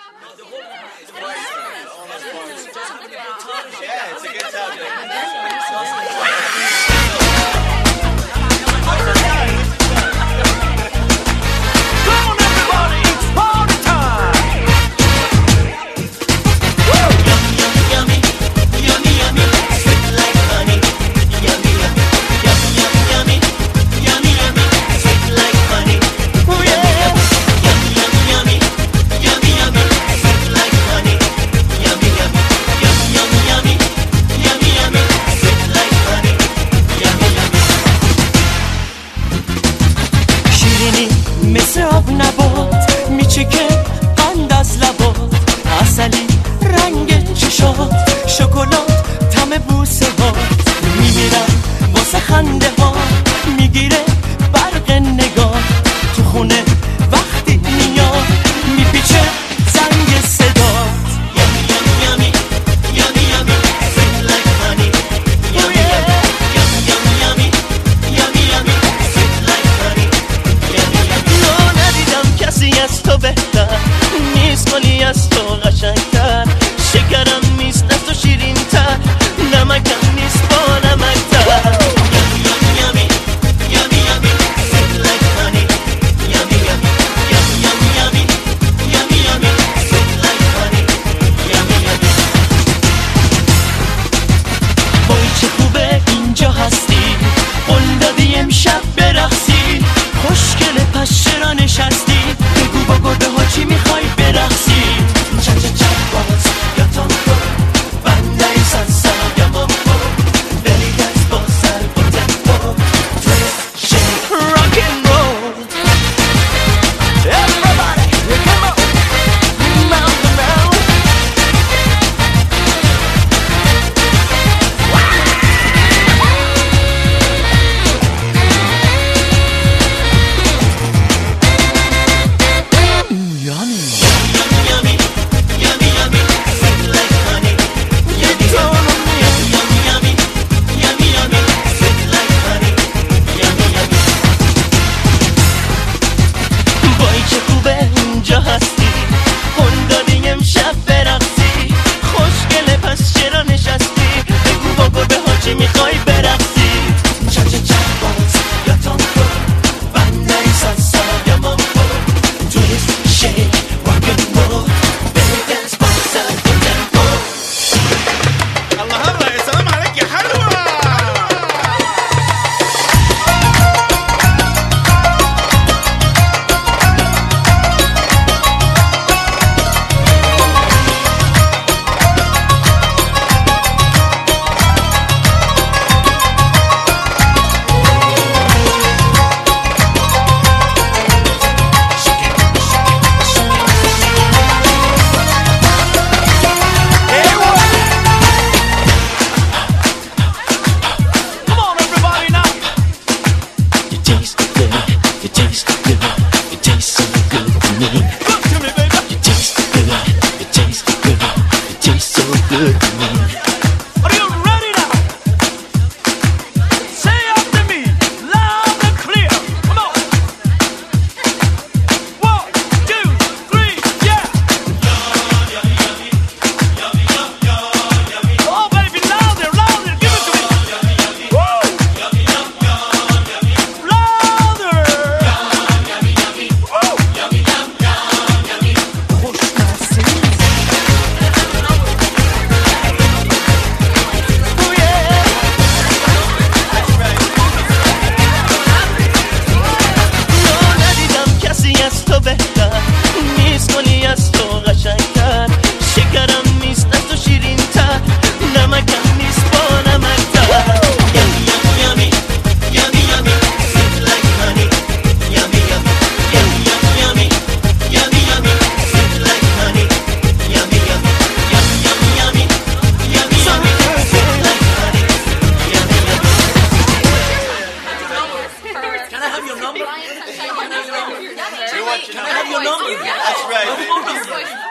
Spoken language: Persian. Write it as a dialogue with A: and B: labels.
A: Yeah, it's a good time.
B: مثل آب نبات میچکه قند از لبات، عسلی رنگ چشات، شکلات طعم بوسه هات، میمیرم واسه خنده ها، میگیره برق نگاه، تو خونه وقتی میاد میپیچه زنگ صدات. از تو بهتر نیست، ولی از تو قشنگتر، شکرم نیست از تو شیرین‌تر، نمکم نیست با نمکتر. وای چه خوبه اینجا هستی، قول دادی امشب برقصی، خوشگله پس چرا نشستی، بگو با گربه ها چی میخوای برقصی. چک چک چک باز یا تانگو بندهی سنسا یا مامبو، بری دست با سر با تمپو، twist shake rock and roll. Everybody come on round and round. اینجا هستی، قول دادی امشب برقصی، خوشگله پس چرا نشستی، بگو با گربه ها چی میخوای برقصی. چک چک چک باز یا تانگو بندهی سالسا یا مامبو، twist shake rock and roll، بری دنس با سر با تمپو.
A: الله الله، يا سلام عليك يا حلوة.
C: Can I have your number?
A: That's right.